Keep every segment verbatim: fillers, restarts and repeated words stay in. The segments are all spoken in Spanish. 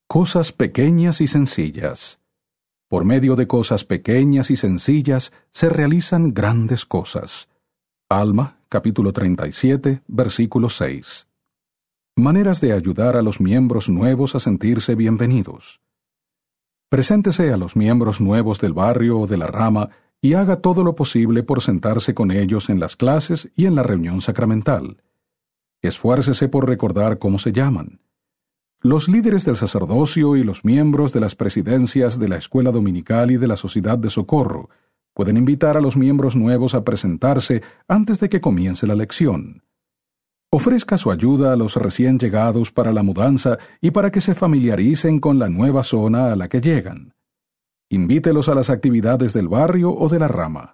Cosas pequeñas y sencillas. Por medio de cosas pequeñas y sencillas se realizan grandes cosas. Alma, capítulo treinta y siete, versículo seis. Maneras de ayudar a los miembros nuevos a sentirse bienvenidos. Preséntese a los miembros nuevos del barrio o de la rama y haga todo lo posible por sentarse con ellos en las clases y en la reunión sacramental. Esfuércese por recordar cómo se llaman. Los líderes del sacerdocio y los miembros de las presidencias de la escuela dominical y de la sociedad de socorro pueden invitar a los miembros nuevos a presentarse antes de que comience la lección. Ofrezca su ayuda a los recién llegados para la mudanza y para que se familiaricen con la nueva zona a la que llegan. Invítelos a las actividades del barrio o de la rama.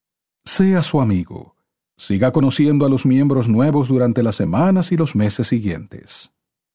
Sea su amigo. Siga conociendo a los miembros nuevos durante las semanas y los meses siguientes.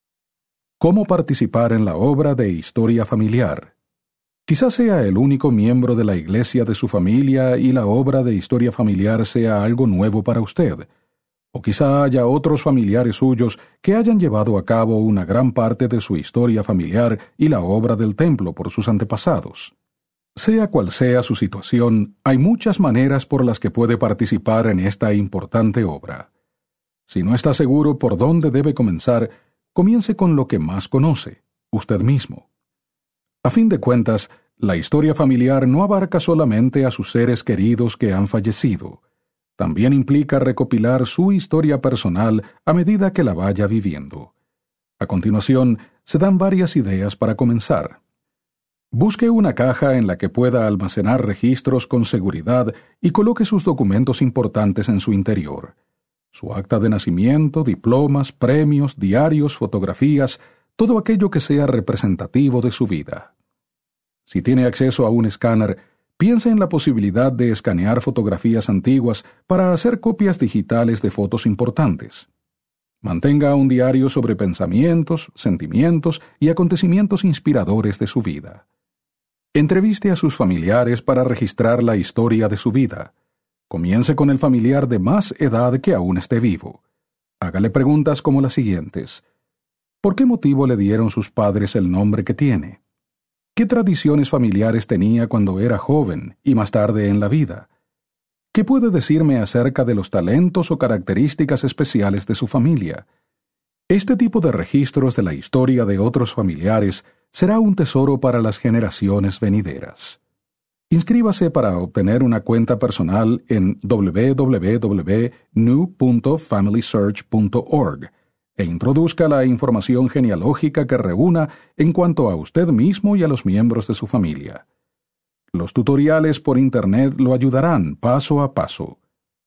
¿Cómo participar en la obra de historia familiar? Quizás sea el único miembro de la iglesia de su familia y la obra de historia familiar sea algo nuevo para usted. O quizá haya otros familiares suyos que hayan llevado a cabo una gran parte de su historia familiar y la obra del templo por sus antepasados. Sea cual sea su situación, hay muchas maneras por las que puede participar en esta importante obra. Si no está seguro por dónde debe comenzar, comience con lo que más conoce, usted mismo. A fin de cuentas, la historia familiar no abarca solamente a sus seres queridos que han fallecido. También implica recopilar su historia personal a medida que la vaya viviendo. A continuación, se dan varias ideas para comenzar. Busque una caja en la que pueda almacenar registros con seguridad y coloque sus documentos importantes en su interior. Su acta de nacimiento, diplomas, premios, diarios, fotografías, todo aquello que sea representativo de su vida. Si tiene acceso a un escáner, piense en la posibilidad de escanear fotografías antiguas para hacer copias digitales de fotos importantes. Mantenga un diario sobre pensamientos, sentimientos y acontecimientos inspiradores de su vida. Entreviste a sus familiares para registrar la historia de su vida. Comience con el familiar de más edad que aún esté vivo. Hágale preguntas como las siguientes. ¿Por qué motivo le dieron sus padres el nombre que tiene? ¿Qué tradiciones familiares tenía cuando era joven y más tarde en la vida? ¿Qué puede decirme acerca de los talentos o características especiales de su familia? Este tipo de registros de la historia de otros familiares será un tesoro para las generaciones venideras. Inscríbase para obtener una cuenta personal en w w w punto new punto family search punto org e introduzca la información genealógica que reúna en cuanto a usted mismo y a los miembros de su familia. Los tutoriales por Internet lo ayudarán paso a paso.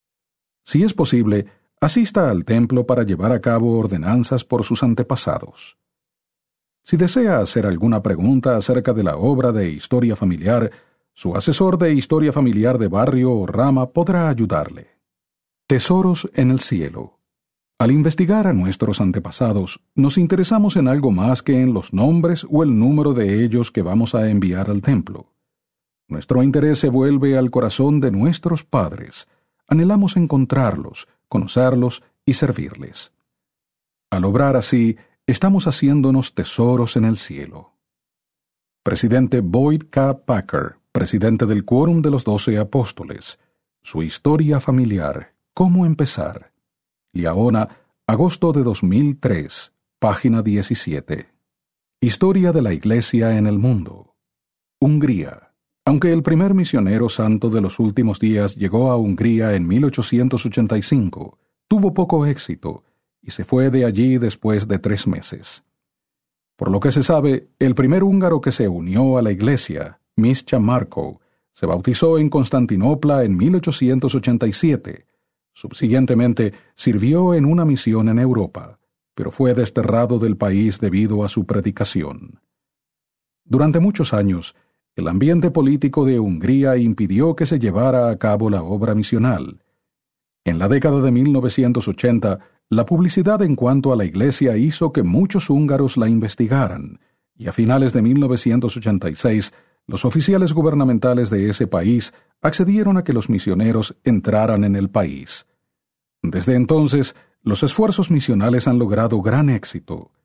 Si es posible, asista al templo para llevar a cabo ordenanzas por sus antepasados. Si desea hacer alguna pregunta acerca de la obra de historia familiar, su asesor de historia familiar de barrio o rama podrá ayudarle. Tesoros en el cielo. Al investigar a nuestros antepasados, nos interesamos en algo más que en los nombres o el número de ellos que vamos a enviar al templo. Nuestro interés se vuelve al corazón de nuestros padres. Anhelamos encontrarlos, conocerlos y servirles. Al obrar así, estamos haciéndonos tesoros en el cielo. Presidente Boyd K. Packer, presidente del Quórum de los Doce Apóstoles. Su historia familiar. ¿Cómo empezar? Liaona, agosto de dos mil tres, página diecisiete. Historia de la Iglesia en el mundo. Hungría. Aunque el primer misionero santo de los últimos días llegó a Hungría en mil ochocientos ochenta y cinco, tuvo poco éxito y se fue de allí después de tres meses. Por lo que se sabe, el primer húngaro que se unió a la Iglesia, Mischa Markó, se bautizó en Constantinopla en mil ochocientos ochenta y siete. Subsiguientemente, sirvió en una misión en Europa, pero fue desterrado del país debido a su predicación. Durante muchos años, el ambiente político de Hungría impidió que se llevara a cabo la obra misional. En la década de mil novecientos ochenta, la publicidad en cuanto a la Iglesia hizo que muchos húngaros la investigaran, y a finales de mil novecientos ochenta y seis, los oficiales gubernamentales de ese país accedieron a que los misioneros entraran en el país. Desde entonces, los esfuerzos misionales han logrado gran éxito.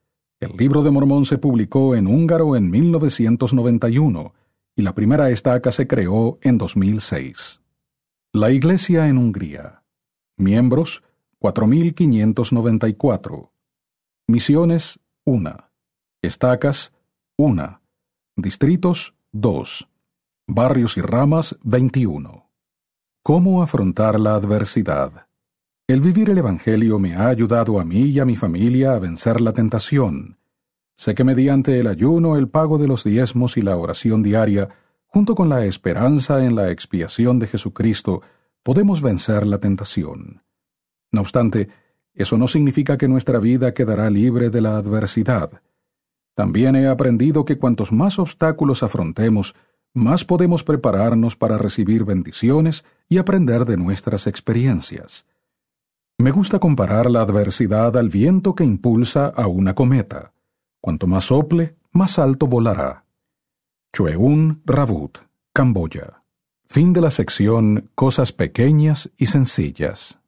El Libro de Mormón se publicó en húngaro en mil novecientos noventa y uno y la primera estaca se creó en dos mil seis. La Iglesia en Hungría. Miembros, cuatro mil quinientos noventa y cuatro. Misiones, una. Estacas, una. Distritos, dos. Barrios y ramas, veintiuno. ¿Cómo afrontar la adversidad? El vivir el Evangelio me ha ayudado a mí y a mi familia a vencer la tentación. Sé que mediante el ayuno, el pago de los diezmos y la oración diaria, junto con la esperanza en la expiación de Jesucristo, podemos vencer la tentación. No obstante, eso no significa que nuestra vida quedará libre de la adversidad. También he aprendido que cuantos más obstáculos afrontemos, más podemos prepararnos para recibir bendiciones y aprender de nuestras experiencias. Me gusta comparar la adversidad al viento que impulsa a una cometa. Cuanto más sople, más alto volará. Choeun Ravut, Camboya. Fin de la sección Cosas pequeñas y sencillas.